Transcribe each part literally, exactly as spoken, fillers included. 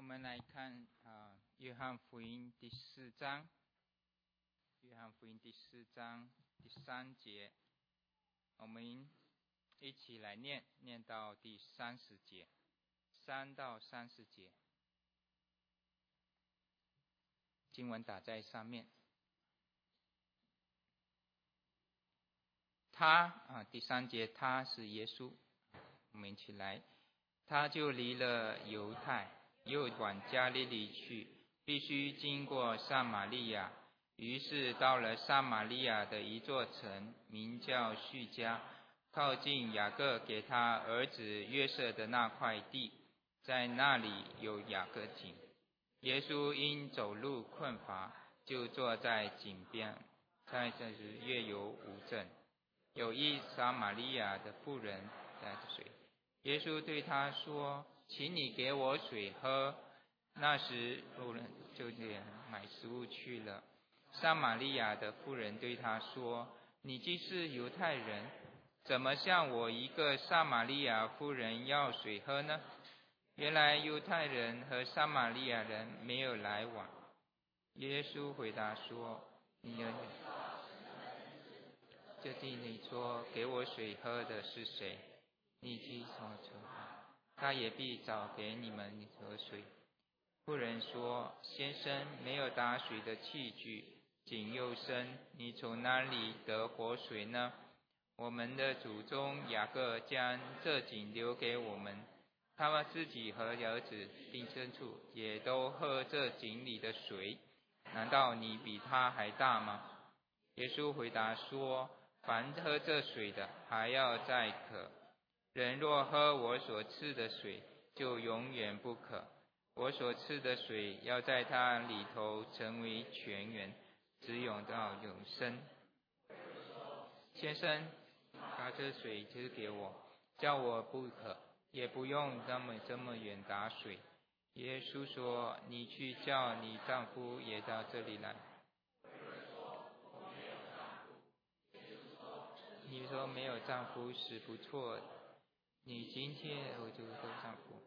们来看啊，约翰福音第四章，约翰福音第四章第三节，我们一起来念，念到第三十节，三到三十节，经文打在上面。他啊，第三节，他是耶稣，我们一起来。他就离了犹太，又往加利利去，必须经过撒玛利亚。于是到了撒玛利亚的一座城，名叫叙加，靠近雅各给他儿子约瑟的那块地，在那里有雅各井。耶稣因走路困乏，就坐在井边。在这时月有五正，有一撒玛利亚的妇人带着水。耶稣对他说：“请你给我水喝。”那时妇人就这样买食物去了。撒玛利亚的妇人对他说：“你既是犹太人，怎么向我一个撒玛利亚妇人要水喝呢？”原来犹太人和撒玛利亚人没有来往。耶稣回答说：“你有这地你说给我水喝的是谁？你既说出他也必早给你们喝水。”妇人说：“先生，没有打水的器具，井又深，你从哪里得活水呢？我们的祖宗雅各将这井留给我们，他们自己和儿子并牲畜也都喝这井里的水，难道你比他还大吗？”耶稣回答说：“凡喝这水的，还要再渴。人若喝我所赐的水，就永远不渴。我所赐的水要在他里头成为泉源，直涌到永生。先生，把这水指给我，叫我不渴，也不用那么这么远打水。”耶稣说：“你去叫你丈夫也到这里来。”你说没有丈夫是不错的，你今天我就有丈夫，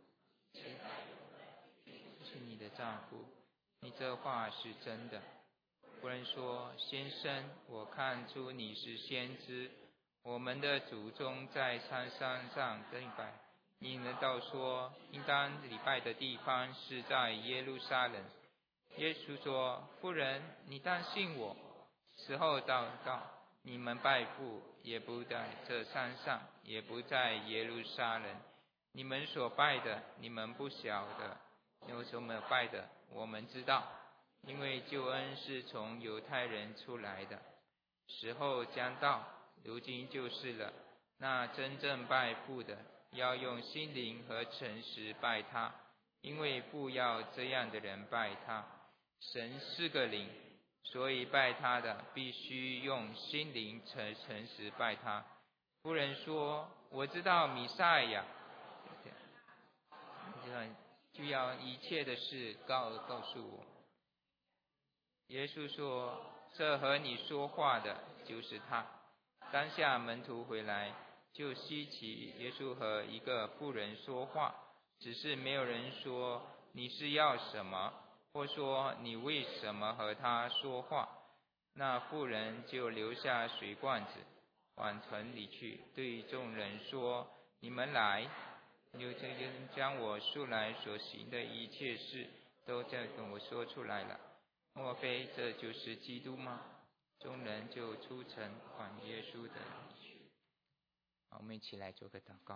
是你的丈夫，你这话是真的。妇人说：“先生，我看出你是先知，我们的祖宗在山山上礼拜，你们倒说应当礼拜的地方是在耶路撒冷。”耶稣说：“妇人，你当信我，时候到到，你们拜父也不在这山上，也不在耶路撒冷。你们所拜的，你们不晓得；有所没有拜的，我们知道，因为救恩是从犹太人出来的。时候将到，如今就是了。那真正拜父的，要用心灵和诚实拜他，因为父要这样的人拜他。神是个灵，所以拜他的必须用心灵诚诚实拜他。”妇人说：“我知道弥赛亚就要一切的事告告诉我。”耶稣说：“这和你说话的就是他。”当下门徒回来，就稀奇耶稣和一个妇人说话，只是没有人说你是要什么，或说你为什么和他说话。那妇人就留下水罐子，往城里去，对众人说：“你们来，有这人将我素来所行的一切事都在跟我说出来了。莫非这就是基督吗？”众人就出城往耶稣的里去。好，我们一起来做个祷告。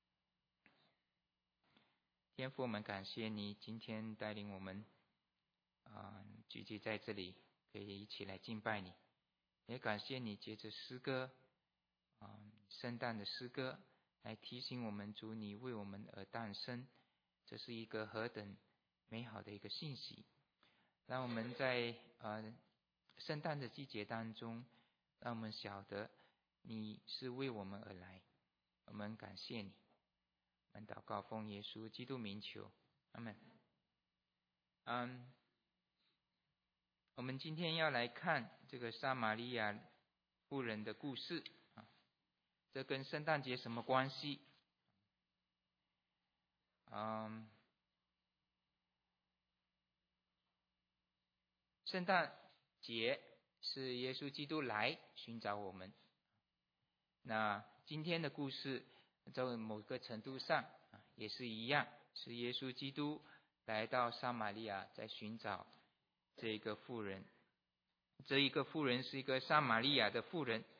天父，我们感谢你今天带领我们啊、呃、聚集在这里，可以一起来敬拜你。也感谢你借着诗歌啊、呃、圣诞的诗歌来提醒我们，主你为我们而诞生，这是一个何等美好的一个信息。让我们在呃圣诞的季节当中，让我们晓得你是为我们而来，我们感谢你。我们祷告奉耶稣基督名求，阿们。嗯，我们今天要来看这个撒玛利亚妇人的故事啊，这跟圣诞节什么关系？嗯， 圣诞节是耶稣基督来寻找我们。那今天的故事在某个程度上也是一样，是耶稣基督来到撒玛利亚，在寻找这个妇人。这一个妇人是一个撒玛利亚的妇人。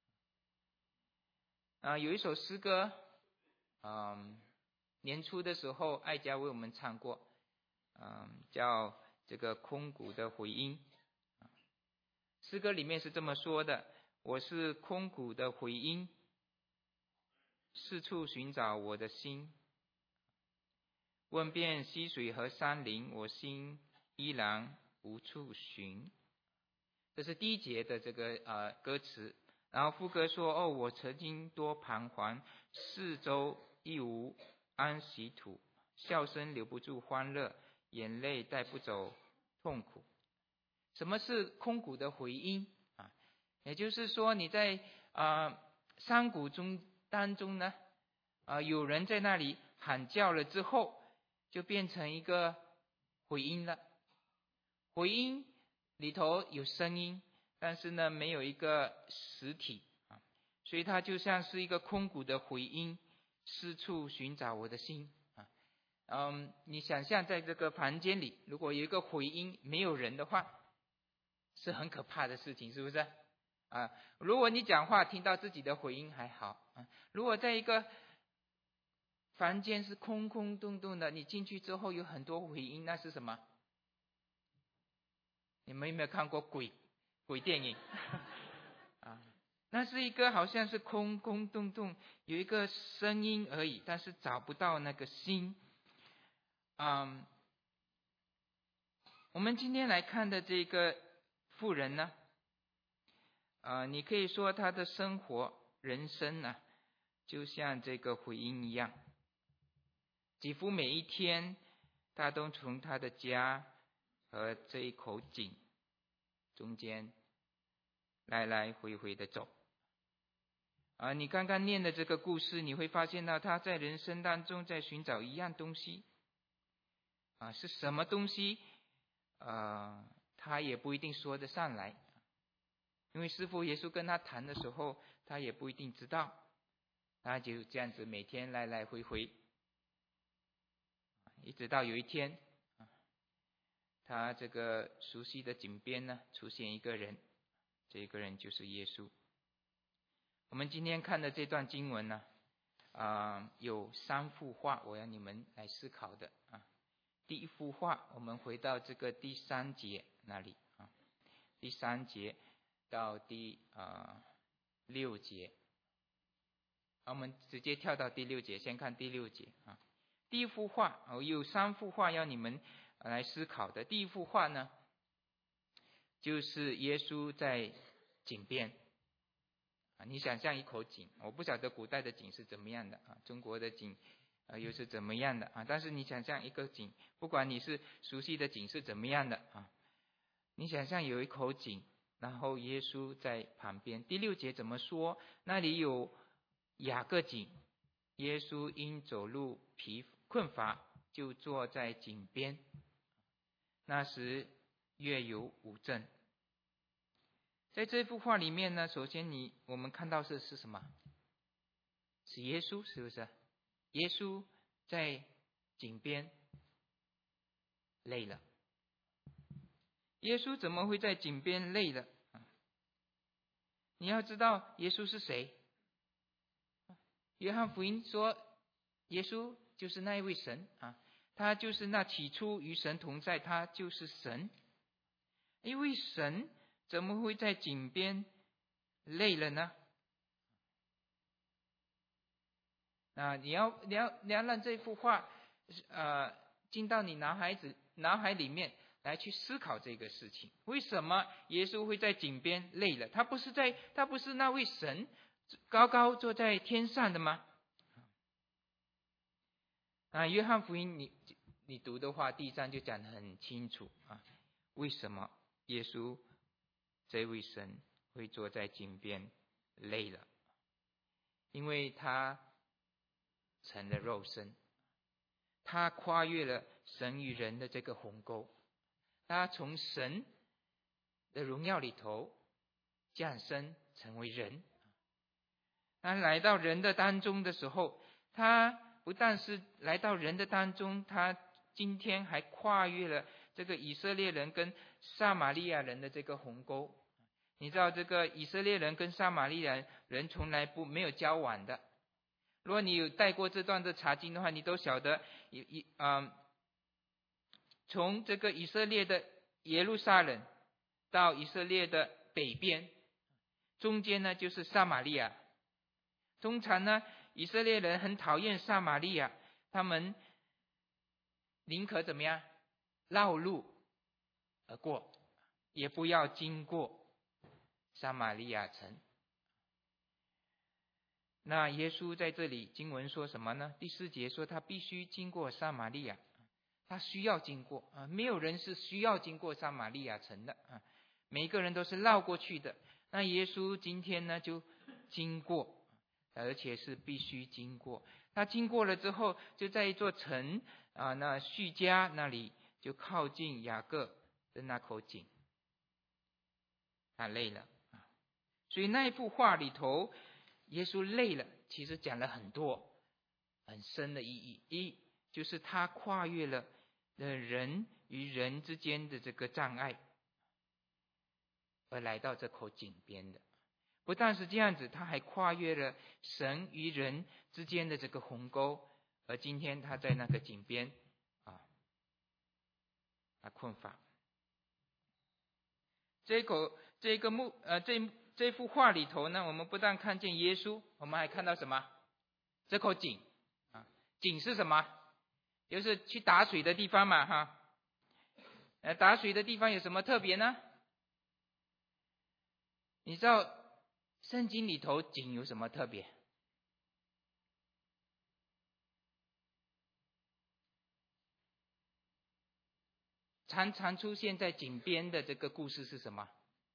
啊，有一首诗歌，嗯，年初的时候艾佳为我们唱过，嗯，叫这个空谷的回音。诗歌里面是这么说的：我是空谷的回音，四处寻找我的心，问遍溪水和山林，我心依然无处寻。这是第一节的这个呃歌词。然后副歌说：哦，我曾经多彷徨，四周亦无安息土，笑声留不住欢乐，眼泪带不走痛苦。什么是空谷的回音啊？也就是说，你在啊、呃、山谷中当中呢，啊、呃、有人在那里喊叫了之后，就变成一个回音了。回音里头有声音，但是呢没有一个实体啊，所以它就像是一个空谷的回音，四处寻找我的心啊。嗯，你想象在这个房间里，如果有一个回音没有人的话，是很可怕的事情，是不是啊？如果你讲话听到自己的回音还好啊，如果在一个房间是空空洞洞的，你进去之后有很多回音，那是什么？你们有没有看过鬼鬼电影啊？那是一个好像是空空洞洞，有一个声音而已，但是找不到那个心。嗯，我们今天来看的这个妇人呢，呃，你可以说她的生活人生呢，就像这个回音一样，几乎每一天，她都从她的家和这一口井中间来来回回的走。啊，你刚刚念的这个故事，你会发现到他在人生当中在寻找一样东西，啊，是什么东西？呃，他也不一定说得上来，因为师父耶稣跟他谈的时候，他也不一定知道，他就这样子每天来来回回，一直到有一天，他这个熟悉的井边呢，出现一个人，这个人就是耶稣。我们今天看的这段经文呢，啊、呃，有三幅画，我要你们来思考的啊。第一幅画，我们回到这个第三节那里啊，第三节到第啊、呃、六节，我们直接跳到第六节，先看第六节啊。第一幅画，哦，有三幅画要你们来思考的。第一幅画呢，就是耶稣在井边。啊，你想象一口井，我不晓得古代的井是怎么样的啊，中国的井啊又是怎么样的啊？但是你想象一个井，不管你是熟悉的井是怎么样的啊，你想象有一口井，然后耶稣在旁边。第六节怎么说？那里有雅各井，耶稣因走路疲困乏，就坐在井边。那时月有五正。在这幅画里面呢，首先你我们看到是是什么？是耶稣，是不是？耶稣在井边累了。耶稣怎么会在井边累了？你要知道耶稣是谁？约翰福音说，耶稣就是那一位神啊，他就是那起初与神同在，他就是神。因为神怎么会在井边累了呢？啊，你要你要你要让这幅画呃进到你脑海子脑海里面来去思考这个事情。为什么耶稣会在井边累了？他不是在他不是那位神高高坐在天上的吗？啊，约翰福音你你读的话，第一章就讲得很清楚啊，为什么耶稣这位神会坐在井边累了？因为他成了肉身，他跨越了神与人的这个鸿沟，他从神的荣耀里头降生成为人。他来到人的当中的时候，他不但是来到人的当中，他今天还跨越了这个以色列人跟撒玛利亚人的这个鸿沟。你知道这个以色列人跟撒玛利亚人从来不没有交往的。如果你有带过这段的查经的话，你都晓得，一一嗯，从这个以色列的耶路撒冷到以色列的北边，中间呢就是撒玛利亚。通常呢，以色列人很讨厌撒玛利亚，他们宁可怎么样绕路而过，也不要经过撒玛利亚城。那耶稣在这里经文说什么呢？第四节说他必须经过撒玛利亚，他需要经过啊，没有人是需要经过撒玛利亚城的啊，每一个人都是绕过去的。那耶稣今天呢就经过，而且是必须经过。他经过了之后，就在一座城啊，那叙加那里就靠近雅各的那口井，他累了啊。所以那一幅画里头，耶稣累了，其实讲了很多很深的意义。一就是他跨越了人与人之间的这个障碍，而来到这口井边的。不但是这样子，他还跨越了神与人之间的这个鸿沟，而今天他在那个井边啊，啊困乏。这口这个木呃这这幅画里头呢，我们不但看见耶稣，我们还看到什么？这口井啊，井是什么？就是去打水的地方嘛，哈。呃，打水的地方有什么特别呢？你知道圣经里头井有什么特别？常常出现在井边的这个故事是什么？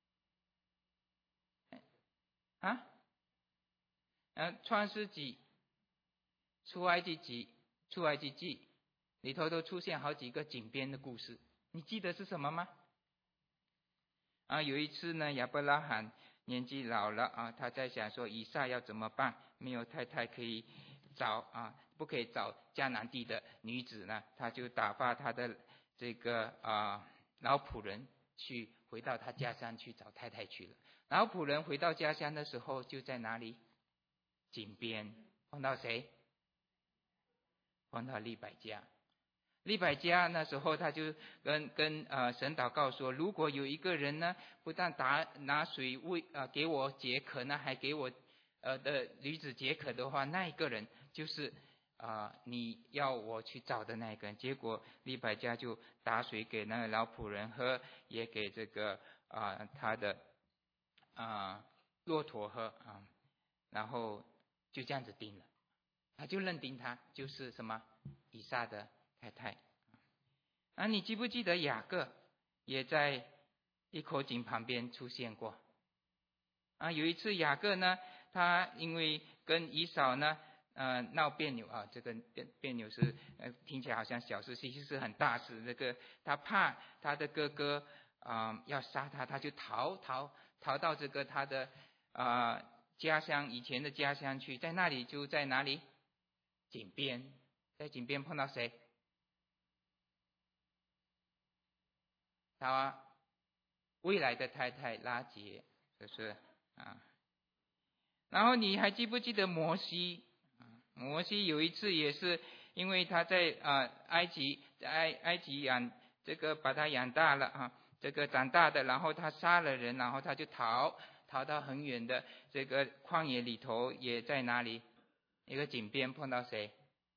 啊？呃，创世纪、出埃及记、出埃及记里头都出现好几个井边的故事，你记得是什么吗？啊，有一次呢，亚伯拉罕年纪老了啊，他在想说以撒要怎么办？没有太太可以找啊，不可以找迦南地的女子呢，他就打发他的这个啊老仆人去回到他家乡去找太太去了。老仆人回到家乡的时候，就在哪里？井边碰到谁？碰到利百加。利百加那时候他就跟跟呃神祷告说，如果有一个人呢，不但打拿水喂呃给我解渴呢，还给我呃的女子解渴的话，那一个人就是啊、呃、你要我去找的那一个人。结果利百加就打水给那个老仆人喝，也给这个啊、呃、他的啊、呃、骆驼喝啊、呃，然后就这样子定了，他就认定他就是什么以撒的太太。啊，你记不记得雅各也在一口井旁边出现过？啊，有一次雅各呢，他因为跟以扫呢，呃，闹别扭啊，这个别别扭是呃听起来好像小事，其实是很大事。这个他怕他的哥哥啊、呃、要杀他，他就逃逃逃到这个他的啊、呃、家乡以前的家乡去，在那里就在哪里井边，在井边碰到谁？他未来的太太拉结，就是啊。然后你还记不记得摩西？摩西有一次也是因为他在啊埃及，在埃埃及养这个把他养大了啊，这个长大的，然后他杀了人，然后他就逃逃到很远的这个旷野里头，也在哪里一个井边碰到谁？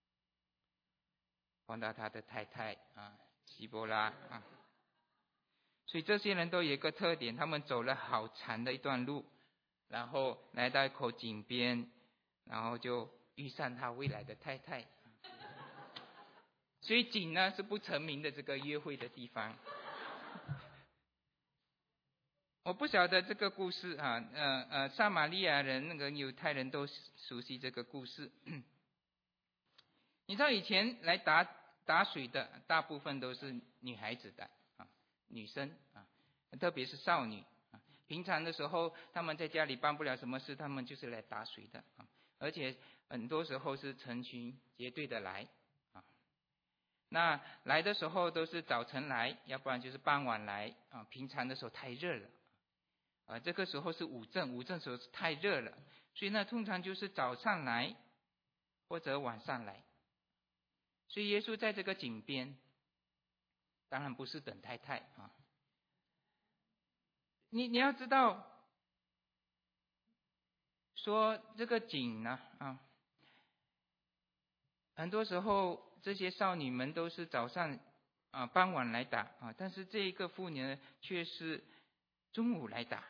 碰到他的太太啊希波拉啊。所以这些人都有一个特点，他们走了好长的一段路，然后来到一口井边，然后就遇上他未来的太太。所以井呢是不成名的这个约会的地方。我不晓得这个故事啊，呃呃，撒玛利亚人那个犹太人都熟悉这个故事。你知道以前来打打水的大部分都是女孩子的啊，女生啊， 特别是少女。平常的时候，他们在家里办不了什么事，他们就是来打水的啊，而且很多时候是成群结队的来啊。那来的时候都是早晨来，要不然就是傍晚来啊。平常的时候太热了啊，这个时候是午正，午正时候是太热了，所以呢，通常就是早上来或者晚上来。所以耶稣在这个井边，当然不是等太太啊。你你要知道，说这个井呢啊，很多时候这些少女们都是早上啊傍晚来打啊，但是这一个妇女呢却是中午来打。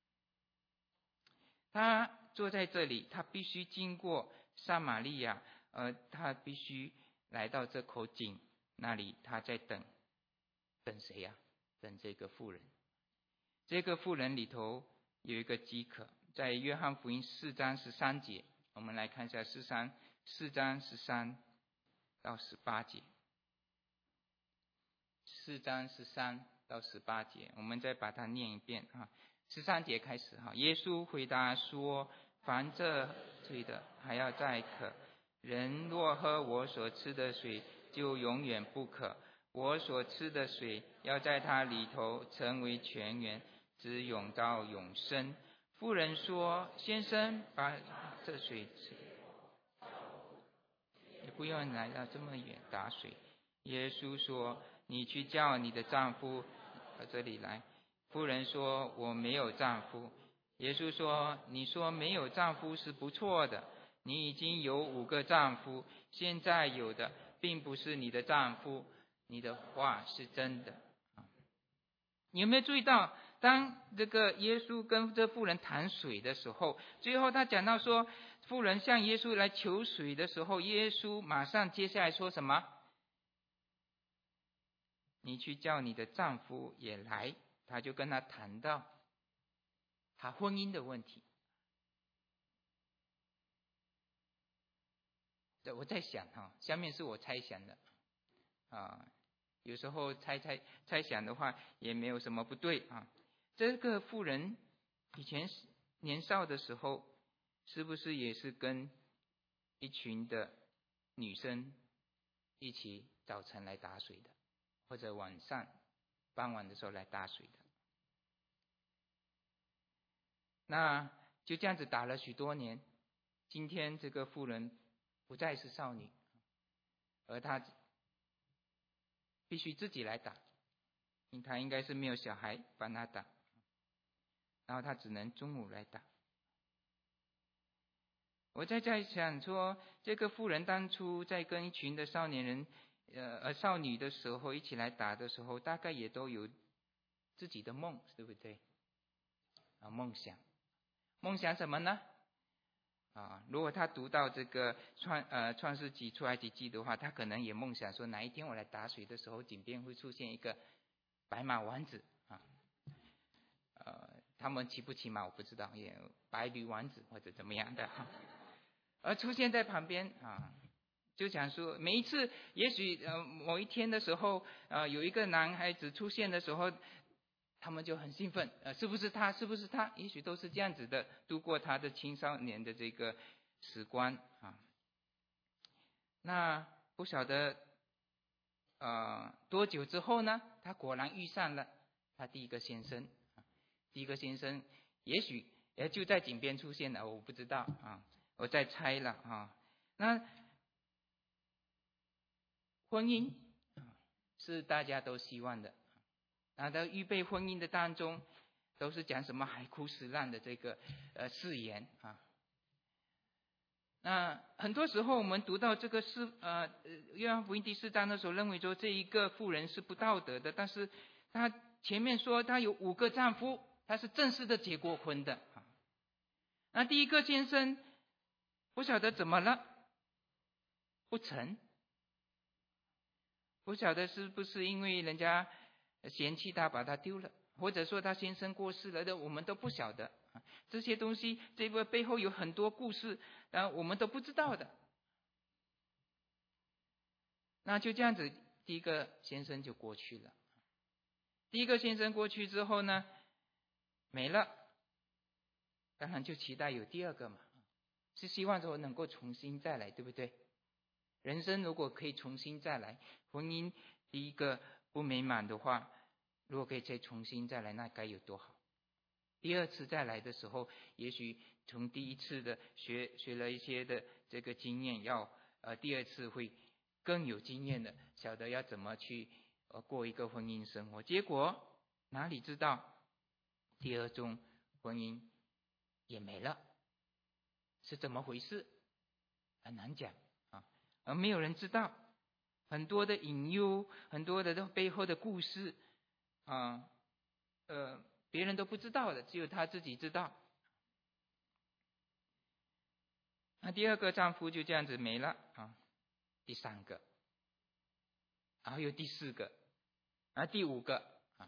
她坐在这里，她必须经过撒玛利亚，呃，她必须来到这口井那里，她在等等谁呀、啊？等这个妇人。这个妇人里头有一个饥渴，在约翰福音四章十三节，我们来看一下四章四章十三到十八节。四章十三到十八节，我们再把它念一遍啊。十三节开始哈，耶稣回答说：“凡这醉的还要再渴，人若喝我所吃的水，就永远不渴。我所吃的水要在他里头成为泉源，直涌到永生。”妇人说：“先生，把这水吃，也不用来到这么远打水。”耶稣说：“你去叫你的丈夫到这里来。”妇人说：“我没有丈夫。”耶稣说：“你说没有丈夫是不错的，你已经有五个丈夫，现在有的并不是你的丈夫，你的话是真的。”你有没有注意到，当这个耶稣跟这妇人谈水的时候，最后他讲到说，妇人向耶稣来求水的时候，耶稣马上接下来说什么？你去叫你的丈夫也来。他就跟他谈到他婚姻的问题。我在想哈，下面是我猜想的啊，有时候猜猜猜想的话也没有什么不对啊。这个妇人以前年少的时候，是不是也是跟一群的女生一起早晨来打水的，或者晚上傍晚的时候来打水的？那就这样子打了许多年，今天这个妇人不再是少女，而她必须自己来打，因为她应该是没有小孩帮她打，然后她只能中午来打。我在在想说，这个妇人当初在跟一群的少年人呃呃少女的时候一起来打的时候，大概也都有自己的梦，对不对？啊，梦想。梦想什么呢？啊，如果他读到这个创呃创世纪出埃及记的话，他可能也梦想说，哪一天我来打水的时候，井边会出现一个白马王子啊，呃，他们骑不骑马我不知道，也白驴王子或者怎么样的，而出现在旁边啊，就想说每一次，也许呃某一天的时候，呃有一个男孩子出现的时候。他们就很兴奋，呃，是不是他？是不是他？也许都是这样子的度过他的青少年的这个时光啊。那不晓得，呃，多久之后呢？他果然遇上了他第一个先生，第一个先生也许也就在井边出现了，我不知道啊，我在猜了啊。那婚姻是大家都希望的。然后在预备婚姻的当中，都是讲什么海枯石烂的这个呃誓言啊。那很多时候我们读到这个是呃约翰福音第四章的时候，认为说这一个妇人是不道德的，但是她前面说她有五个丈夫，她是正式的结过婚的啊。那第一个先生不晓得怎么了，不成，不晓得是不是因为人家嫌弃他把他丢了，或者说他先生过世了的，我们都不晓得这些东西，这个背后有很多故事，然后我们都不知道的。那就这样子，第一个先生就过去了。 第一个先生过去之后呢，没了，当然就期待有第二个嘛，是希望说能够重新再来，对不对？人生如果可以重新再来，婚姻第一个不美满的话，如果可以再重新再来，那该有多好。第二次再来的时候，也许从第一次的学学了一些的这个经验，要呃第二次会更有经验的，晓得要怎么去呃过一个婚姻生活。结果哪里知道第二种婚姻也没了，是怎么回事？很难讲啊，而没有人知道，很多的隐忧，很多的背后的故事啊，呃，别人都不知道的，只有他自己知道。那第二个丈夫就这样子没了啊，第三个，然后又第四个，啊，第五个啊，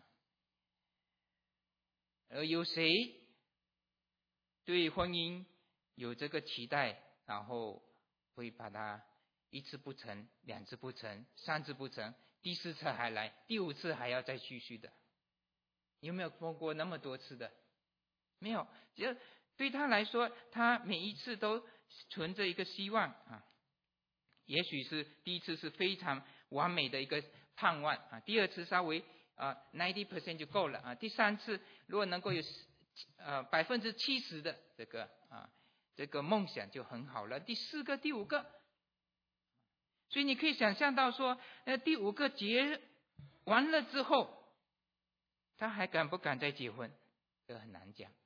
而有谁对婚姻有这个期待，然后会把它一次不成，两次不成，三次不成，第四次还来，第五次还要再继续的？有没有碰过那么多次的？没有，就对他来说，他每一次都存着一个希望啊。也许是第一次是非常完美的一个盼望啊，第二次稍微啊 ninety percent 就够了啊，第三次如果能够有呃百分之七十的这个啊这个梦想就很好了，第四个、第五个，所以你可以想象到说，呃第五个结完了之后，他还敢不敢再结婚？这很难讲。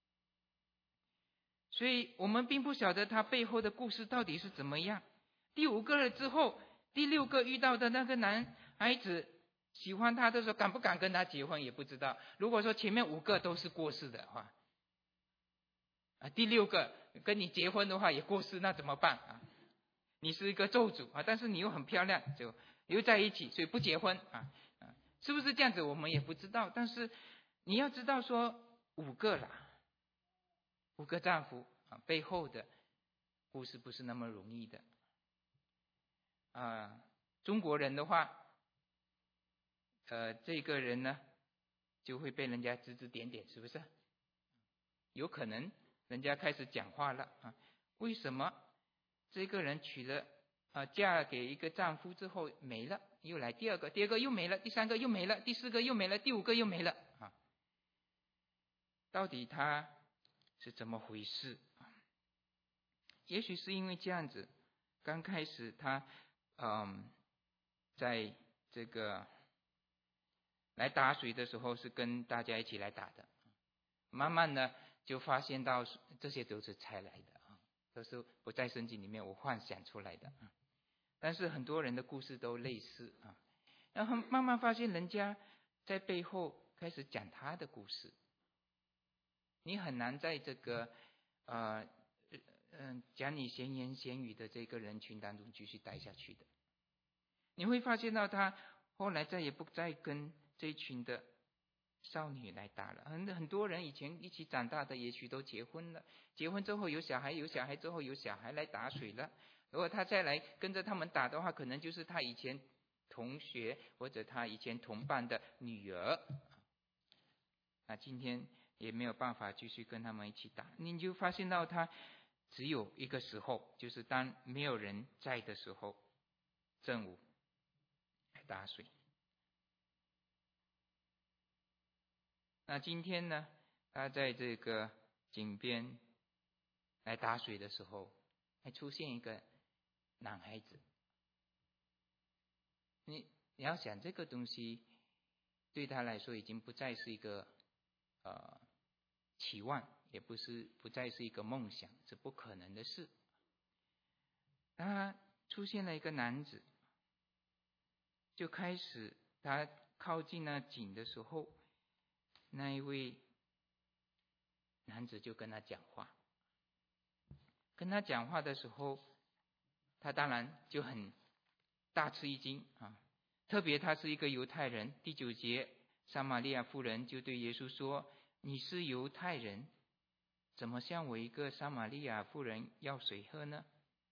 所以我们并不晓得他背后的故事到底是怎么样。第五个了之后，第六个遇到的那个男孩子喜欢他的时候，敢不敢跟他结婚也不知道。如果说前面五个都是过世的话，啊，第六个跟你结婚的话也过世，那怎么办啊？你是一个咒诅啊，但是你又很漂亮，就留在一起，所以不结婚啊啊，是不是这样子？我们也不知道。但是你要知道说五个啦，五个丈夫啊，背后的故事不是那么容易的啊。中国人的话，呃，这个人呢就会被人家指指点点，是不是？有可能人家开始讲话了啊，为什么这个人娶了啊嫁给一个丈夫之后没了，又来第二个，第二个又没了，第三个又没了，第四个又没了，第五个又没了啊？到底他是怎么回事？也许是因为这样子，刚开始他嗯，在这个来打水的时候是跟大家一起来打的，慢慢的就发现到这些都是猜来的啊，都是不在圣经里面我幻想出来的啊。但是很多人的故事都类似啊，然后慢慢发现人家在背后开始讲他的故事，你很难在这个呃嗯讲你闲言闲语的这个人群当中继续待下去的。你会发现到他后来再也不再跟这一群的少女来打了，很很多人以前一起长大的也许都结婚了，结婚之后有小孩，有小孩之后有小孩来打水了。如果他再来跟着他们打的话，可能就是他以前同学或者他以前同伴的女儿，那今天也没有办法继续跟他们一起打。你就发现到他只有一个时候，就是当没有人在的时候，正午来打水。那今天呢，他在这个井边来打水的时候，还出现一个男孩子。你你要想这个东西对他来说已经不再是一个呃期望，也不是不再是一个梦想，是不可能的事。他出现了一个男子，就开始他靠近那井的时候，那一位男子就跟他讲话。跟他讲话的时候，他当然就很大吃一惊啊！特别他是一个犹太人。第九节，撒玛利亚妇人就对耶稣说：“你是犹太人，怎么向我一个撒玛利亚妇人要水喝呢？”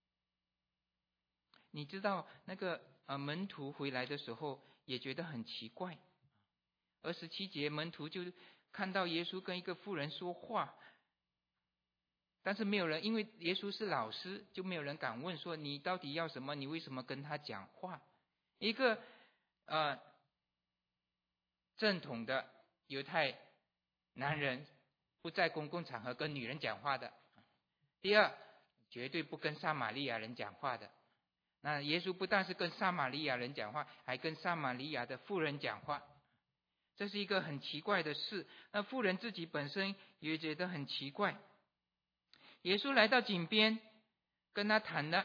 你知道那个呃门徒回来的时候也觉得很奇怪， 二十七节，门徒就看到耶稣跟一个妇人说话，但是没有人，因为耶稣是老师，就没有人敢问说你到底要什么？你为什么跟他讲话？一个呃正统的犹太男人不在公共场合跟女人讲话的。第二，绝对不跟撒玛利亚人讲话的。那耶稣不但是跟撒玛利亚人讲话，还跟撒玛利亚的妇人讲话，这是一个很奇怪的事。那妇人自己本身也觉得很奇怪。耶稣来到井边，跟他谈的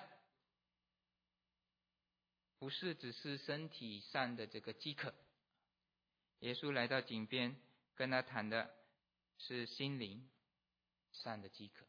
不是只是身体上的这个饥渴，耶稣来到井边跟他谈的是心灵上的饥渴。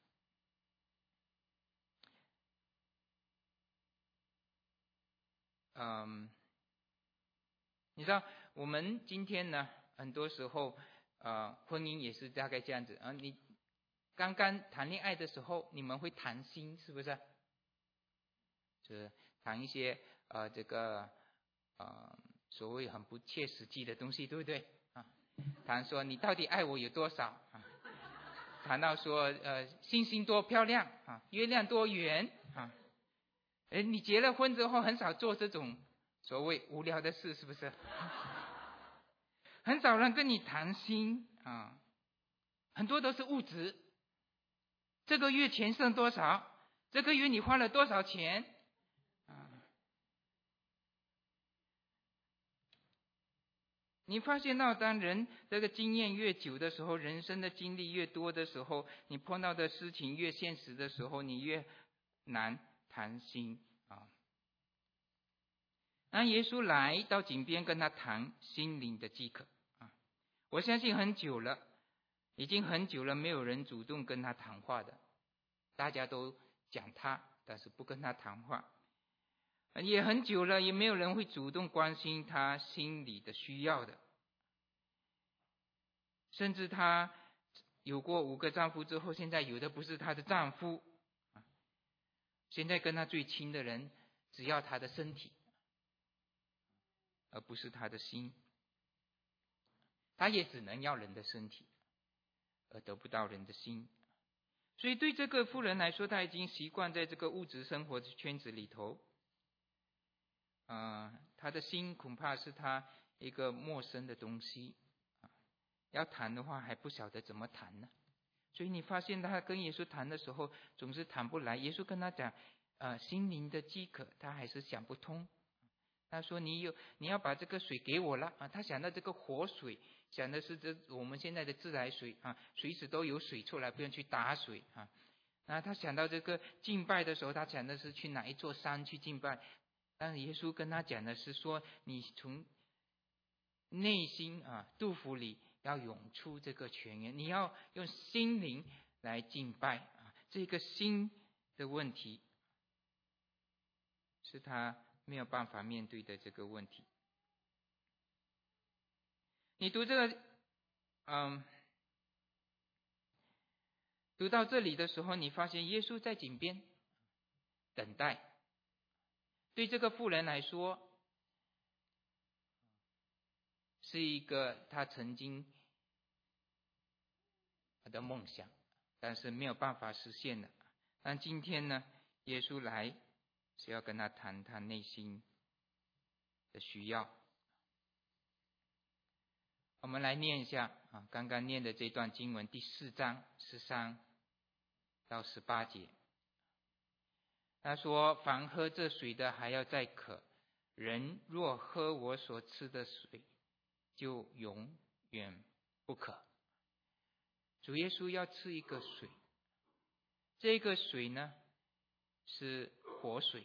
嗯，你知道我们今天呢，很多时候呃，婚姻也是大概这样子啊。你刚刚谈恋爱的时候，你们会谈心，是不是？就是谈一些呃这个呃所谓很不切实际的东西，对不对啊？谈说你到底爱我有多少啊？谈到说呃星星多漂亮啊，月亮多圆啊。哎，你结了婚之后很少做这种所谓无聊的事，是不是？很少人跟你谈心啊，很多都是物质。这个月钱剩多少？这个月你花了多少钱？啊，你发现到，当人这个经验越久的时候，人生的经历越多的时候，你碰到的事情越现实的时候，你越难谈心啊。那耶稣来到井边跟他谈心灵的饥渴啊，我相信很久了，已经很久了，没有人主动跟他谈话的，大家都讲他，但是不跟他谈话。也很久了，也没有人会主动关心他心里的需要的。甚至他有过五个丈夫之后，现在有的不是她的丈夫，现在跟他最亲的人只要他的身体，而不是他的心。他也只能要人的身体，而得不到人的心。所以对这个妇人来说，她已经习惯在这个物质生活的圈子里头，呃，她的心恐怕是她一个陌生的东西，要谈的话还不晓得怎么谈呢。所以你发现她跟耶稣谈的时候总是谈不来。耶稣跟她讲呃，心灵的饥渴，她还是想不通。他说你有你要把这个水给我了啊！他想到这个活水，想的是这我们现在的自来水啊，随时都有水出来，不用去打水啊。那他想到这个敬拜的时候，他想的是去哪一座山去敬拜。但是耶稣跟他讲的是说，你从内心啊肚腹里要涌出这个泉源，你要用心灵来敬拜啊。这个心的问题是他没有办法面对的这个问题。你读这个，嗯，读到这里的时候，你发现耶稣在井边等待。对这个妇人来说，是一个他曾经的梦想，但是没有办法实现的。但今天呢，耶稣来是要跟他谈他内心的需要。我们来念一下啊，刚刚念的这段经文，第四章十三到十八节。他说：“凡喝这水的，还要再渴；人若喝我所赐的水，就永远不渴。”主耶稣要赐一个水，这个水呢是活水，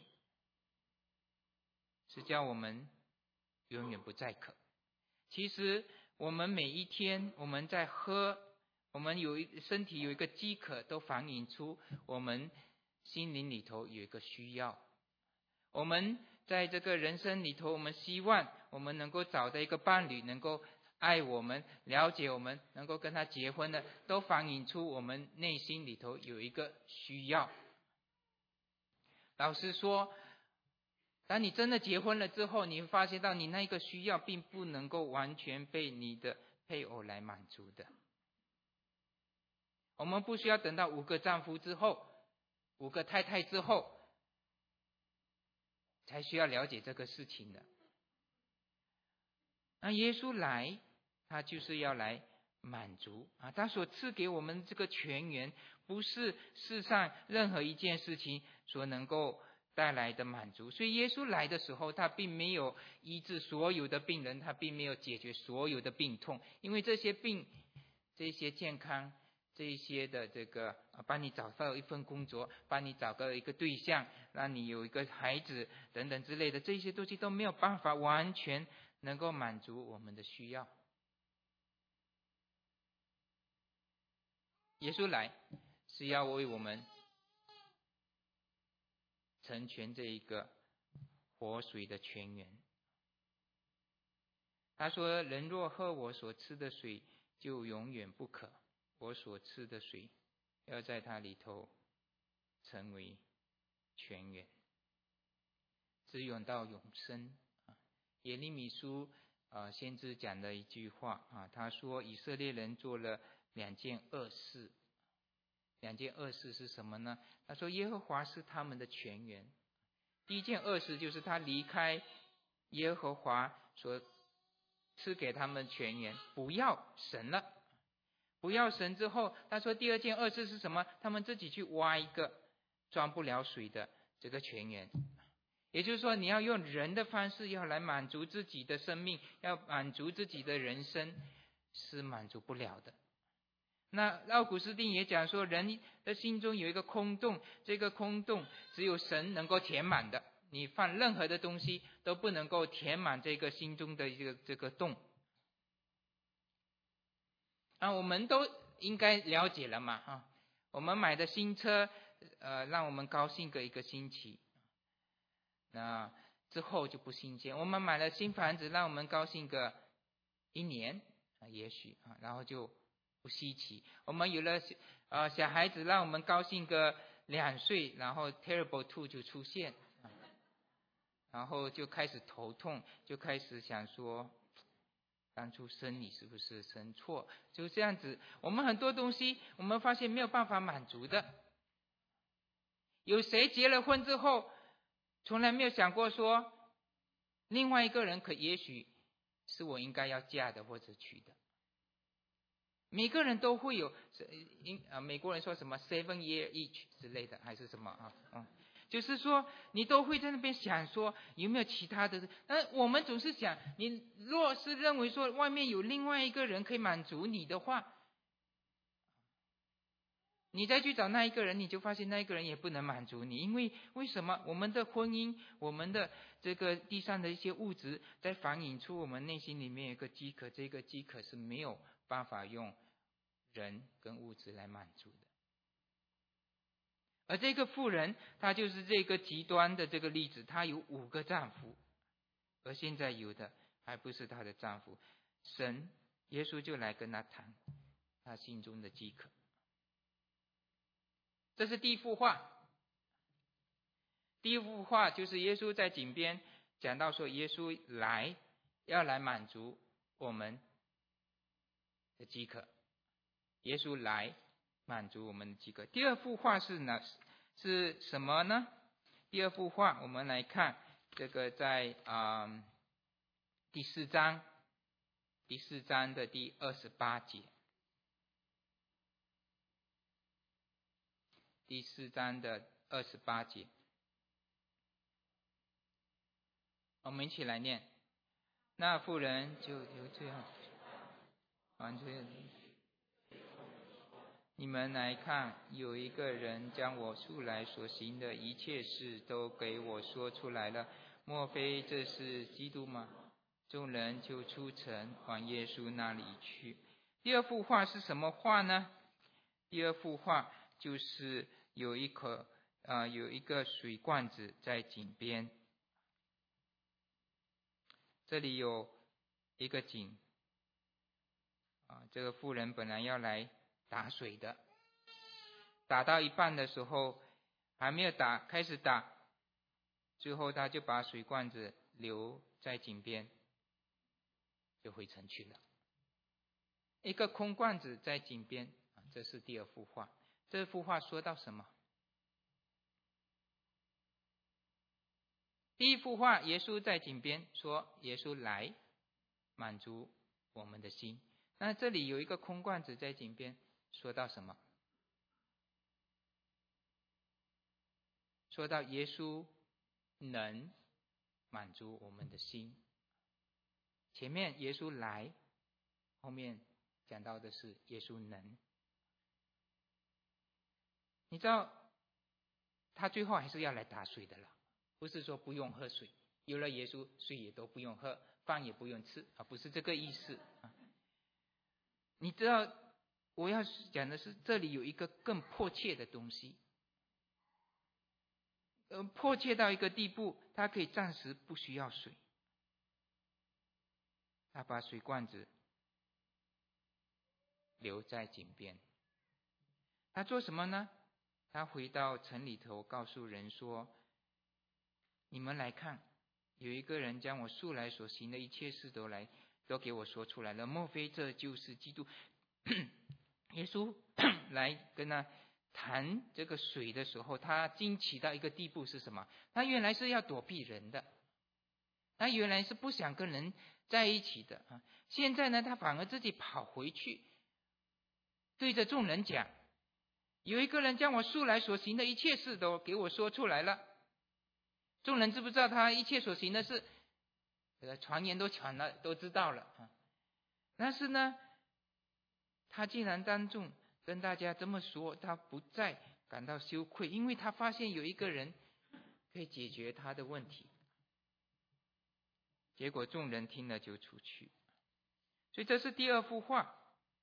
是叫我们永远不再渴。其实我们每一天我们在喝，我们有一身体有一个饥渴，都反映出我们心灵里头有一个需要。我们在这个人生里头，我们希望我们能够找到一个伴侣，能够爱我们、了解我们，能够跟他结婚的，都反映出我们内心里头有一个需要。老实说， 当你真的结婚了之后，你会发现到你那个需要并不能够完全被你的配偶来满足的。我们不需要等到五个丈夫之后，五个太太之后，才需要了解这个事情的。那耶稣来，他就是要来满足啊！他所赐给我们这个泉源，不是世上任何一件事情所能够带来的满足。所以耶稣来的时候，他并没有医治所有的病人，他并没有解决所有的病痛，因为这些病、这些健康、这些的这个啊，帮你找到一份工作，帮你找到一个对象，让你有一个孩子等等之类的，这些东西都没有办法完全能够满足我们的需要。耶稣来是要为我们成全这一个活水的泉源。他说：人若喝我所吃的水，就永远不渴，我所吃的水要在它里头成为泉源，直涌到永生。耶利米书啊，先知讲的一句话啊，他说以色列人做了两件恶事。两件恶事是什么呢？他说耶和华是他们的泉源。第一件恶事就是他离开耶和华所赐给他们泉源，不要神了。不要神之后，他说第二件恶事是什么？他们自己去挖一个装不了水的这个泉源。也就是说，你要用人的方式要来满足自己的生命，要满足自己的人生，是满足不了的。那奥古斯丁也讲说，人的心中有一个空洞，这个空洞只有神能够填满的，你放任何的东西都不能够填满这个心中的这个这个洞。啊，我们都应该了解了嘛，啊，我们买的新车，呃，让我们高兴个一个星期，那之后就不新鲜。我们买了新房子，让我们高兴个一年，啊，也许啊，然后就不稀奇。我们有了呃小孩子，让我们高兴个两岁，然后 terrible two 就出现，然后就开始头痛，就开始想说，当初生你是不是生错？就这样子，我们很多东西，我们发现没有办法满足的。有谁结了婚之后，从来没有想过说，另外一个人可也许是我应该要嫁的或者娶的？每个人都会有，呃，美国人说什么 seven year each 之类的，还是什么啊？嗯，就是说你都会在那边想说有没有其他的。那我们总是想，你若是认为说外面有另外一个人可以满足你的话，你再去找那一个人，你就发现那一个人也不能满足你。因为为什么？我们的婚姻，我们的这个地上的一些物质，在反映出我们内心里面有一个饥渴，这个饥渴是没有办法用人跟物质来满足的。而这个妇人，她就是这个极端的这个例子，她有五个丈夫，而现在有的还不是她的丈夫。神耶稣就来跟她谈她心中的饥渴。这是第一幅画。第一幅画就是耶稣在井边讲到说，耶稣来要来满足我们的饥渴。耶稣来满足我们的饥渴。第二幅画是呢是什么呢？第二幅画我们来看，这个在啊、呃、第四章第四章的第二十八节。第四章的二十八节，我们一起来念。那妇人就就这样完全。你们来看，有一个人将我素来所行的一切事都给我说出来了，莫非这是基督吗？众人就出城往耶稣那里去。第二幅画是什么画呢？第二幅画就是有一口呃有一个水罐子在井边，这里有一个井啊，这个妇人本来要来打水的，打到一半的时候还没有打，开始打， 最后他就把水罐子留在井边，就回城去了。一个空罐子在井边，这是第二幅画。这幅画说到什么？第一幅画，耶稣在井边，说耶稣来满足我们的心。那这里有一个空罐子在井边，说到什么？说到耶稣能满足我们的心。前面耶稣来，后面讲到的是耶稣能。你知道他最后还是要来打水的了，不是说不用喝水，有了耶稣水也都不用喝，饭也不用吃啊，不是这个意思啊。你知道我要讲的是，这里有一个更迫切的东西，呃，迫切到一个地步，他可以暂时不需要水。他把水罐子留在井边，他做什么呢？他回到城里头，告诉人说：“你们来看，有一个人将我素来所行的一切事都来都给我说出来了。莫非这就是基督？”耶稣来跟他谈这个水的时候，他惊奇到一个地步是什么？他原来是要躲避人的，他原来是不想跟人在一起的啊。现在呢，他反而自己跑回去，对着众人讲。有一个人将我素来所行的一切事都给我说出来了。众人知不知道他一切所行的事？这个传言都传了，都知道了啊。但是呢，他竟然当众跟大家这么说，他不再感到羞愧，因为他发现有一个人可以解决他的问题。结果众人听了就出去。所以这是第二幅画。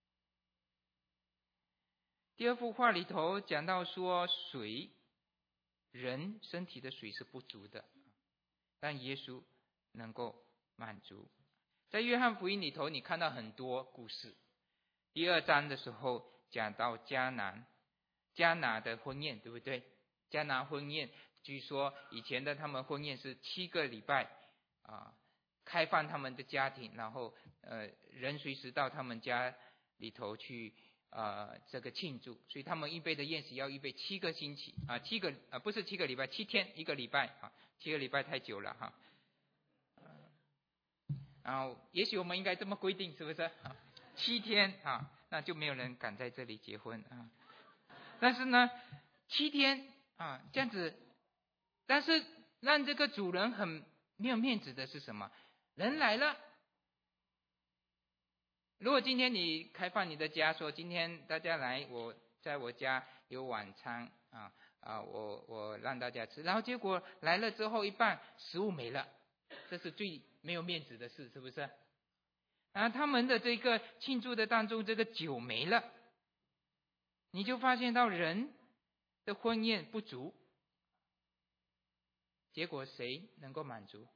第二幅画里头讲到说，水，人身体的水是不足的，但耶稣能够满足。在约翰福音里头，你看到很多故事。第二章的时候讲到迦南，迦拿的婚宴，对不对？迦拿婚宴，据说以前的他们婚宴是七个礼拜啊，开放他们的家庭，然后呃人随时到他们家里头去。呃，这个庆祝，所以他们预备的宴席要预备七个星期啊，七个啊不是七个礼拜，七天一个礼拜啊，七个礼拜太久了哈。然后也许我们应该这么规定，是不是？啊，七天啊，那就没有人敢在这里结婚啊。但是呢，七天啊这样子，但是让这个主人很没有面子的是什么？人来了。如果今天你开放你的家，说今天大家来，我在我家有晚餐啊啊，我我让大家吃，然后结果来了之后一半食物没了，这是最没有面子的事，是不是？然后他们的这个庆祝的当中，这个酒没了，你就发现到人的婚宴不足，结果谁能够满足？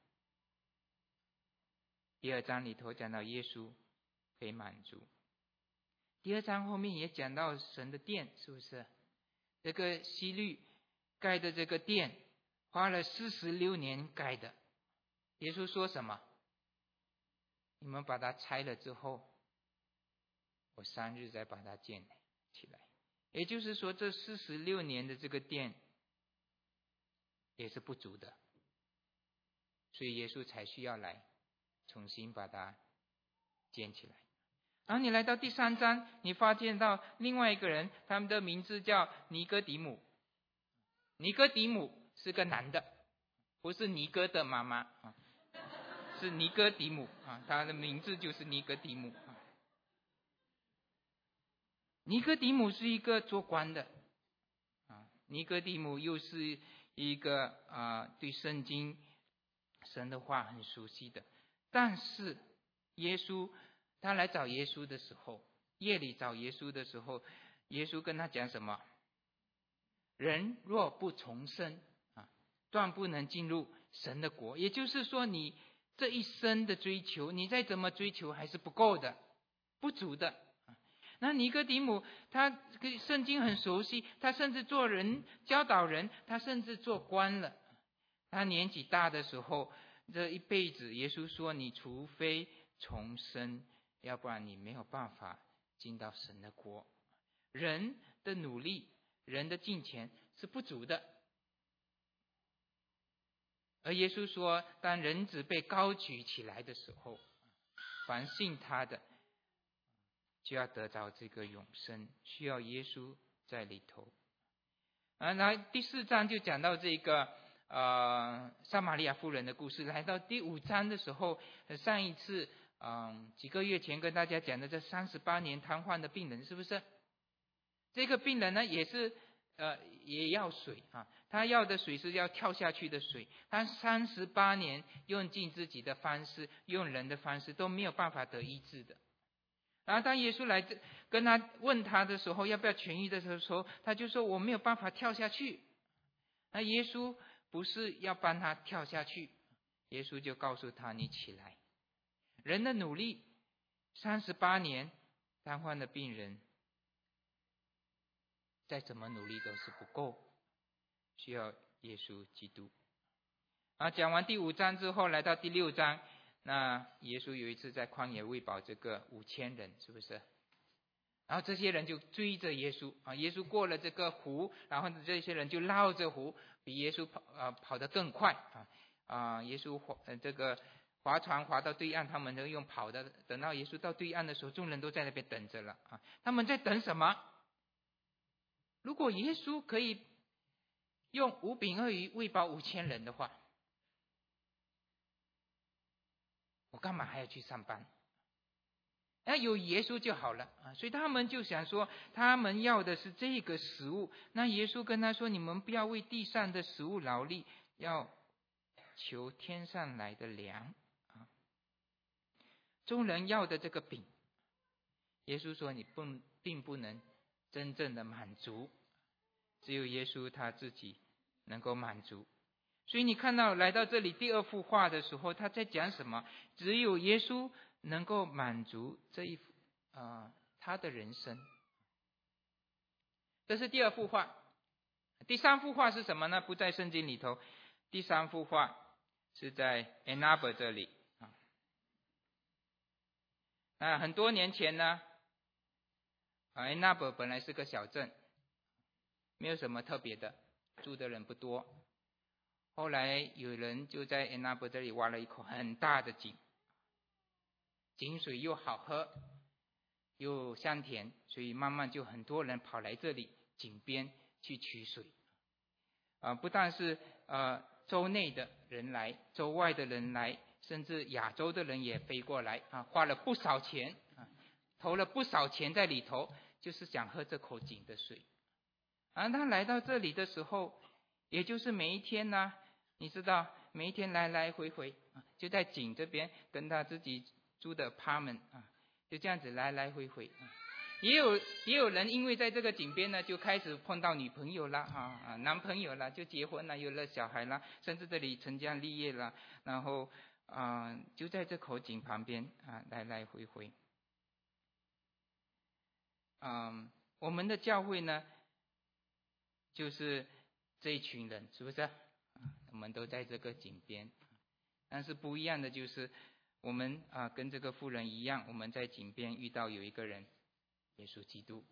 第二章里头讲到耶稣可以满足。第二章后面也讲到神的殿，是不是？这个希律盖的这个殿，花了四十六年盖的。耶稣说什么？你们把它拆了之后，我三日再把它建起来。也就是说，这四十六年的这个殿也是不足的，所以耶稣才需要来重新把它建起来。然后你来到第三章，你发现到另外一个人，他们的名字叫尼哥底母。尼哥底母是个男的，不是尼哥的妈妈啊，是尼哥底母啊，他的名字就是尼哥底母啊。尼哥底母是一个做官的啊，尼哥底母又是一个啊对圣经神的话很熟悉的，但是耶稣他来找耶稣的时候，夜里找耶稣的时候，耶稣跟他讲什么？人若不重生啊，断不能进入神的国。也就是说，你这一生的追求，你再怎么追求还是不够的，不足的。那尼哥底母他跟圣经很熟悉，他甚至做人教导人，他甚至做官了， 他年纪大的时候，这一辈子，耶稣说，你除非重生，要不然你没有办法进到神的国。人的努力，人的金钱是不足的。而耶稣说，当人子被高举起来的时候，凡信他的就要得着这个永生，需要耶稣在里头。啊，那第四章就讲到这个呃撒玛利亚妇人的故事。来到第五章的时候，上一次嗯、呃、几个月前跟大家讲的这三十八年瘫痪的病人，是不是？这个病人呢，也是呃也要水啊，他要的水是要跳下去的水。他三十八年用尽自己的方式，用人的方式都没有办法得医治的。然后当耶稣来跟他问他的时候，要不要痊愈的时候，他就说我没有办法跳下去。那耶稣不是要帮他跳下去，耶稣就告诉他，你起来。人的努力三十八年瘫痪的病人，再怎么努力都是不够，需要耶稣基督。啊，讲完第五章之后，来到第六章，那耶稣有一次在旷野喂饱这个五千人，是不是？然后这些人就追着耶稣啊，耶稣过了这个湖，然后这些人就绕着湖，比耶稣跑啊跑得更快啊啊！耶稣划呃这个划船划到对岸，他们都用跑的，等到耶稣到对岸的时候，众人都在那边等着了啊！他们在等什么？如果耶稣可以用五饼二鱼喂饱五千人的话，我干嘛还要去上班？那有耶稣就好了啊！所以他们就想说，他们要的是这个食物。那耶稣跟他说：“你们不要为地上的食物劳力，要求天上来的粮啊！”众人要的这个饼，耶稣说：“你不并不能真正的满足，只有耶稣他自己能够满足。”所以你看到来到这里第二幅画的时候，他在讲什么？只有耶稣能够满足这一啊、呃、他的人生。这是第二幅画。第三幅画是什么呢？不在圣经里头。第三幅画是在 Ann Arbor 这里啊。那很多年前呢，啊 Ann Arbor 本来是个小镇，没有什么特别的，住的人不多。后来有人就在 Ann Arbor 这里挖了一口很大的井，井水又好喝又香甜，所以慢慢就很多人跑来这里井边去取水。啊，不但是呃州内的人来，州外的人来，甚至亚洲的人也飞过来啊，花了不少钱啊，投了不少钱在里头，就是想喝这口井的水。啊，他来到这里的时候，也就是每一天呢、啊，你知道，每一天来来回回啊，就在井这边跟他自己租的apartment啊，就这样子来来回回啊。也有也有人因为在这个井边呢，就开始碰到女朋友啦啊啊，男朋友啦，就结婚了，有了小孩啦，甚至这里成家立业了，然后啊、呃，就在这口井旁边啊，来来回回。嗯，我们的教会呢，就是这一群人，是不是？我们都在这个井边，但是不一样的就是，我们啊跟这个妇人一样，我们在井边遇到有一个人。耶稣基督，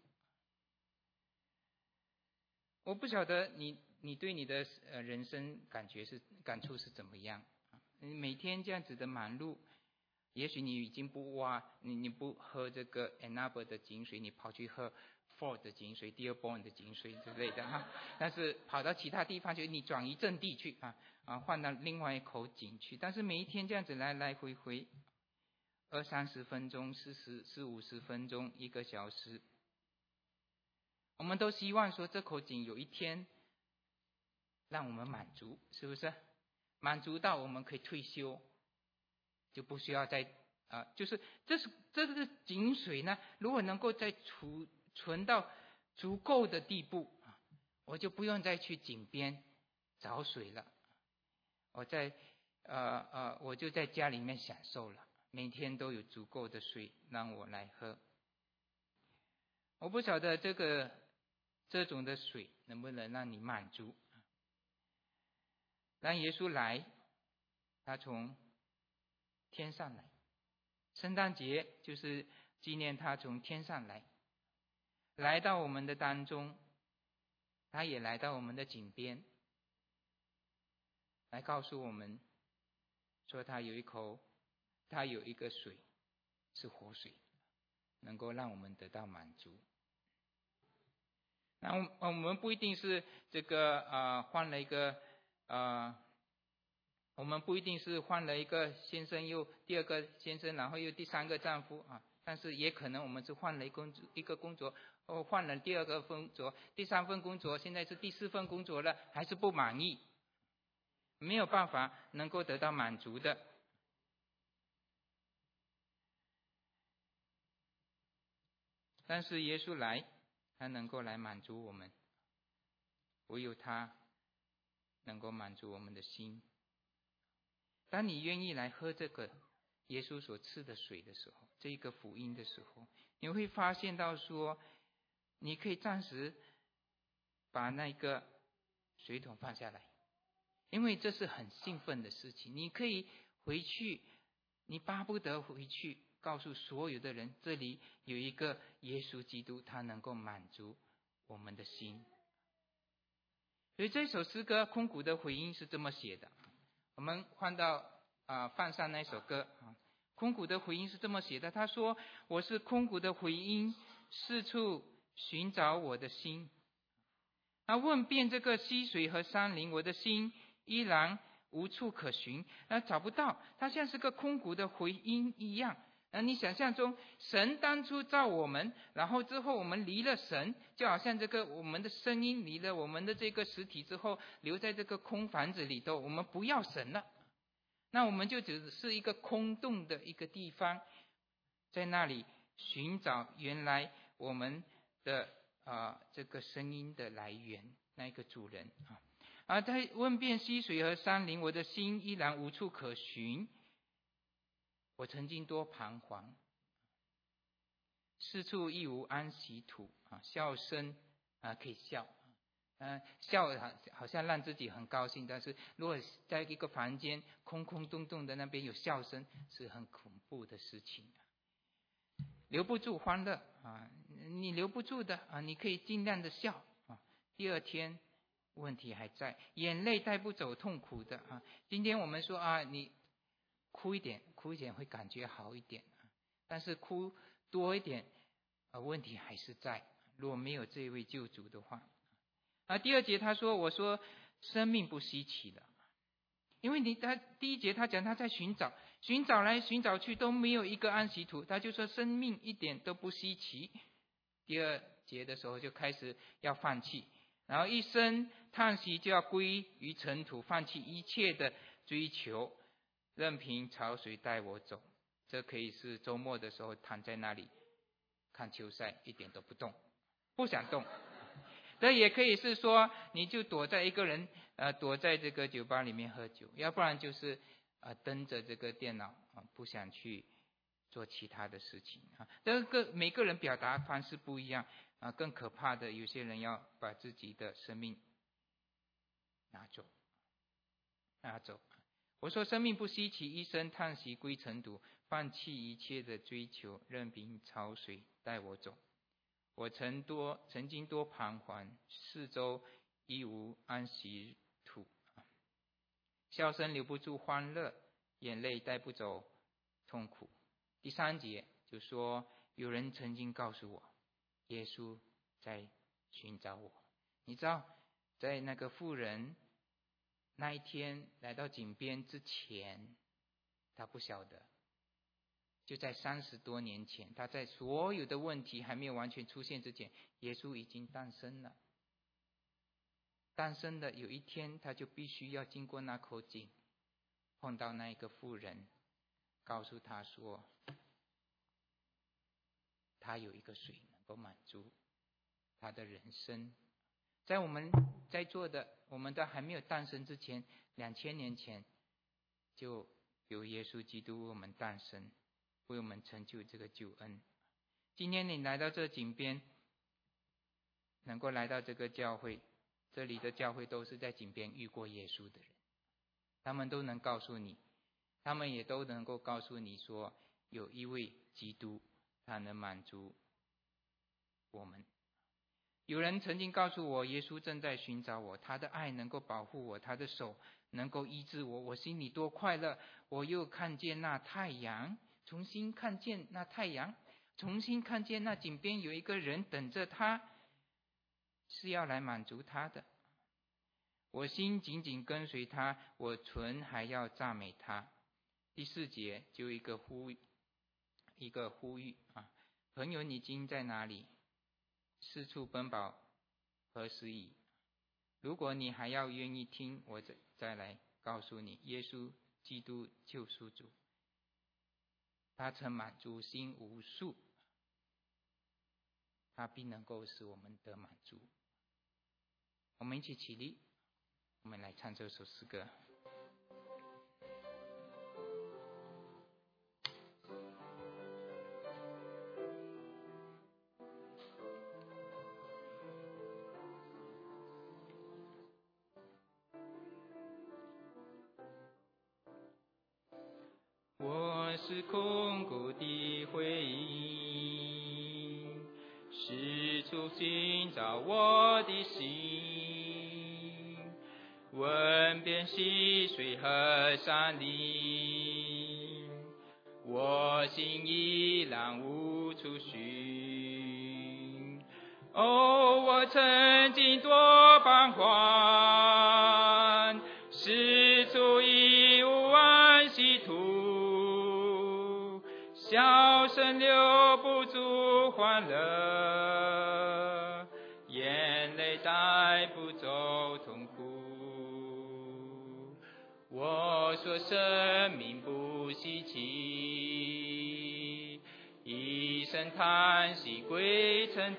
我不晓得你你对你的呃人生感觉是感触是怎么样？你每天这样子的忙碌，也许你已经不挖，你你不喝这个 Ann Arbor 的井水，你跑去喝 Ford 的井水、Dearborn 的井水之类的哈。但是跑到其他地方去，你转移阵地去啊啊，换到另外一口井去。但是每一天这样子来来回回。二三十分钟、四十、四五十分钟、一个小时，我们都希望说这口井有一天让我们满足，是不是？满足到我们可以退休，就不需要再啊、呃，就是这是这个井水呢，如果能够再储存到足够的地步啊，我就不用再去井边找水了，我在呃呃，我就在家里面享受了。每天都有足够的水让我来喝。我不晓得这个这种的水能不能让你满足。 让耶稣来，他从天上来。圣诞节就是纪念他从天上来，来到我们的当中，他也来到我们的井边，来告诉我们说他有一口，他有一个水是活水，能够让我们得到满足。那我们不一定是这个呃换了一个呃，我们不一定是换了一个先生又第二个先生，然后又第三个丈夫啊，但是也可能我们是换了一工作一个工作，哦换了第二个工作，第三份工作，现在是第四份工作了，还是不满意，没有办法能够得到满足的。但是耶稣来，他能够来满足我们，唯有他能够满足我们的心。当你愿意来喝这个耶稣所赐的水的时候，这个福音的时候，你会发现到说，你可以暂时把那个水桶放下来，因为这是很兴奋的事情。你可以回去，你巴不得回去告诉所有的人，这里有一个耶稣基督，他能够满足我们的心。所以这首诗歌空谷的回音是这么写的，我们换到啊、呃、放上那首歌啊，空谷的回音是这么写的，他说：我是空谷的回音，四处寻找我的心。那问遍这个溪水和山林，我的心依然无处可寻，那找不到，它像是个空谷的回音一样。那你想象中，神当初造我们，然后之后我们离了神，就好像这个我们的声音离了我们的这个实体之后，留在这个空房子里头，我们不要神了，那我们就只是一个空洞的一个地方，在那里寻找原来我们的啊、呃、这个声音的来源，那一个主人啊。啊，在问遍溪水和山林，我的心依然无处可寻。我曾经多彷徨，四处亦无安息土啊，笑声啊可以笑，嗯、呃，笑好好像让自己很高兴，但是如果在一个房间空空洞洞的那边有笑声，是很恐怖的事情。留不住欢乐啊，你留不住的啊，你可以尽量的笑啊。第二天问题还在，眼泪带不走痛苦的啊。今天我们说啊，你哭一点，哭一点会感觉好一点，但是哭多一点，啊，问题还是在。如果没有这位救主的话，啊，第二节他说，我说生命不稀奇了，因为你他第一节他讲他在寻找，寻找来寻找去都没有一个安息土，他就说生命一点都不稀奇。第二节的时候就开始要放弃，然后一声叹息就要归于尘土，放弃一切的追求，任凭潮水带我走。这可以是周末的时候躺在那里看球赛，一点都不动，不想动。这也可以是说，你就躲在一个人呃躲在这个酒吧里面喝酒，要不然就是呃瞪着这个电脑啊，不想去做其他的事情啊。这个每个人表达方式不一样啊，更可怕的，有些人要把自己的生命拿走，拿走。我说生命不稀奇，一声叹息归尘土，放弃一切的追求，任凭潮水带我走。我曾多曾经多彷徨，四周亦无安息土，笑声留不住欢乐，眼泪带不走痛苦。第三节就说，有人曾经告诉我，耶稣在寻找我。你知道，在那个妇人那一天来到井边之前，他不晓得，就在三十多年前，他在所有的问题还没有完全出现之前，耶稣已经诞生了。诞生的有一天，他就必须要经过那口井，碰到那一个妇人，告诉他说，他有一个水能够满足他的人生。在我们在座的，我们都还没有诞生之前，两千年前就有耶稣基督为我们诞生，为我们成就这个救恩。今天你来到这井边，能够来到这个教会，这里的教会都是在井边遇过耶稣的人， 他们都能告诉你，他们也都能够告诉你说，有一位基督，他能满足我们。有人曾经告诉我，耶稣正在寻找我，他的爱能够保护我，他的手能够医治我，我心里多快乐。我又看见那太阳，重新看见那太阳，重新看见那井边有一个人等着他，是要来满足他的。我心紧紧跟随他，我唇还要赞美他。第四节就一个呼一个呼吁啊，朋友，你今在哪里？四处奔跑，何时已？如果你还要愿意听，我再再来告诉你，耶稣基督救赎主，他曾满足心无数，他必能够使我们得满足。我们一起起立，我们来唱这首诗歌。我是空谷的回音，四处寻找我的心，问遍溪水和山林，我心依然无处寻。哦，我曾经多彷徨，四处已无安息途，笑声留不住欢乐，眼泪带不走痛苦。我说生命不稀奇，一声叹息归尘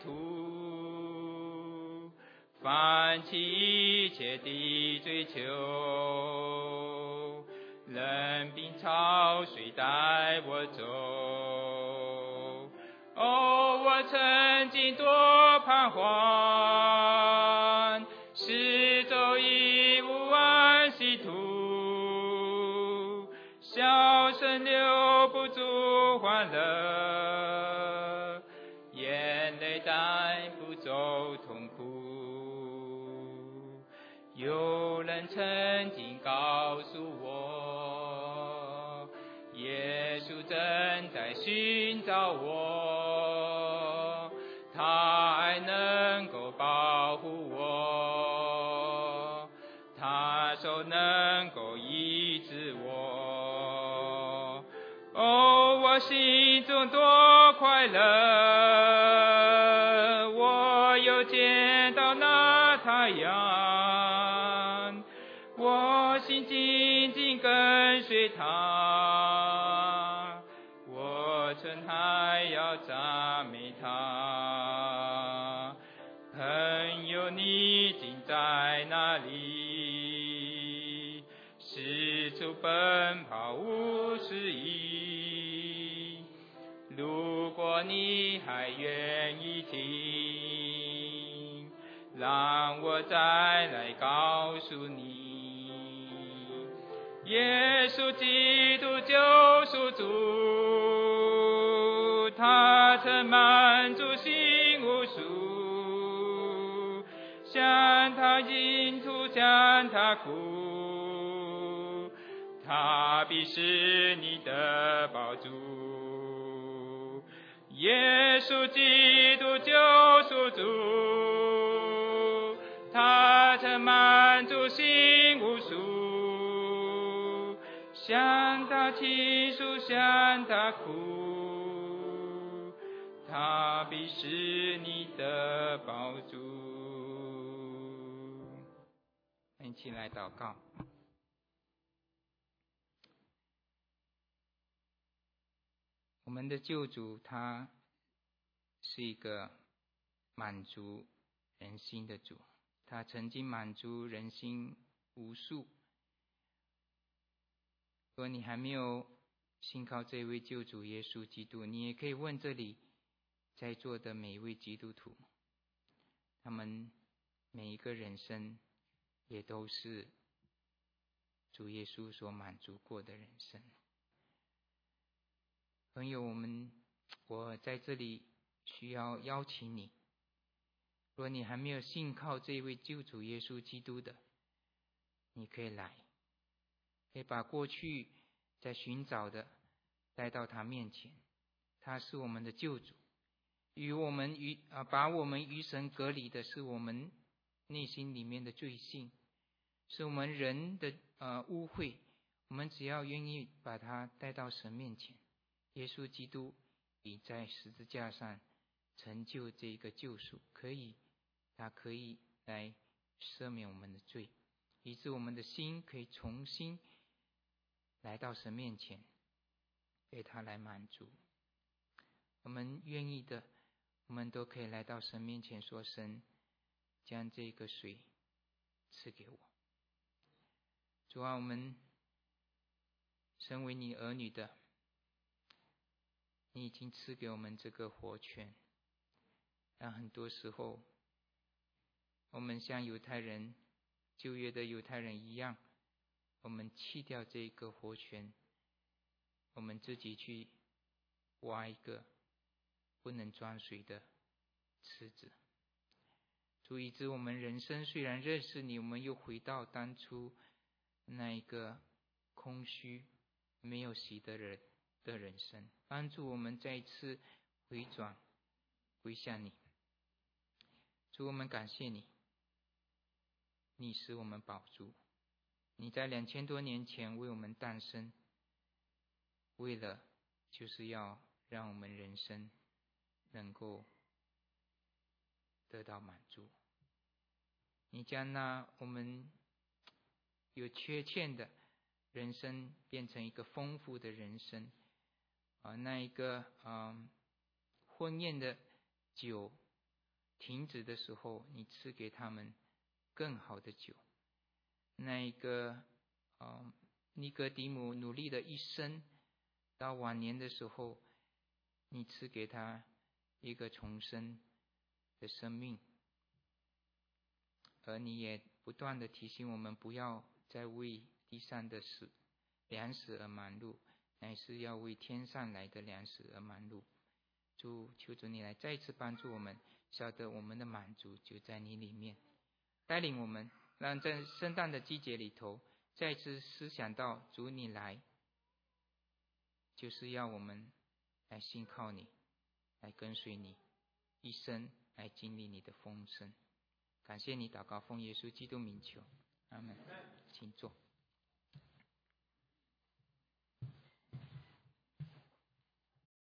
土，放弃一切的追求，任凭潮水带我走。哦，我曾经多彷徨，四周已无安息途，笑声留不住欢乐，眼泪带不走痛苦。有人曾经告诉我，耶稣正在寻找我，他爱能够保护我，他手能够医治我。哦，我心中多快乐，我又见到那太阳，我心紧紧跟随他，我唇还要赞美他。朋友，你今在哪里？四处奔跑无事宜，如果你还愿意听，让我再来告诉你，耶稣基督救赎主，他曾满足心无数，向他饮吐，向他哭，他必是你的宝珠。耶稣基督救赎主，他曾满足心无数，向他倾诉，向他哭，他必是你的宝珠。一起来祷告。我们的救主他是一个满足人心的主，他曾经满足人心无数。如果你还没有信靠这位救主耶稣基督，你也可以问这里在座的每一位基督徒，他们每一个人生也都是主耶稣所满足过的人生。朋友，我们我在这里需要邀请你，若你还没有信靠这位救主耶稣基督的，你可以来，可以把过去在寻找的带到他面前。他是我们的救主，与我们与啊把我们与神隔离的是我们内心里面的罪性，是我们人的呃污秽。我们只要愿意把它带到神面前，耶稣基督已在十字架上成就这个救赎，可以他可以来赦免我们的罪，以致我们的心可以重新来到神面前，被他来满足。我们愿意的，我们都可以来到神面前说，神将这个水赐给我。主啊，我们身为你儿女的，你已经赐给我们这个活泉，但很多时候我们像犹太人旧约的犹太人一样，我们弃掉这个活泉，我们自己去挖一个不能装水的池子。主，以致我们人生虽然认识你，我们又回到当初那一个空虚没有洗的人的人生，帮助我们再一次回转归向你。主，我们感谢你，你使我们饱足，你在两千多年前为我们诞生，为了就是要让我们人生能够得到满足。你将那我们有缺欠的人生变成一个丰富的人生啊，那一个嗯婚宴的酒停止的时候，你赐给他们更好的酒。那一个嗯尼哥底母努力的一生，到晚年的时候，你赐给他一个重生的生命。而你也不断的提醒我们，不要再为地上的食粮食而忙碌，乃是要为天上来的粮食而忙碌。主，求主你来再次帮助我们，晓得我们的满足就在你里面，带领我们，让在圣诞的季节里头再次思想到主你来，就是要我们来信靠你，来跟随你，一生来经历你的丰盛。感谢你，祷告奉耶稣基督名求，阿们。请坐。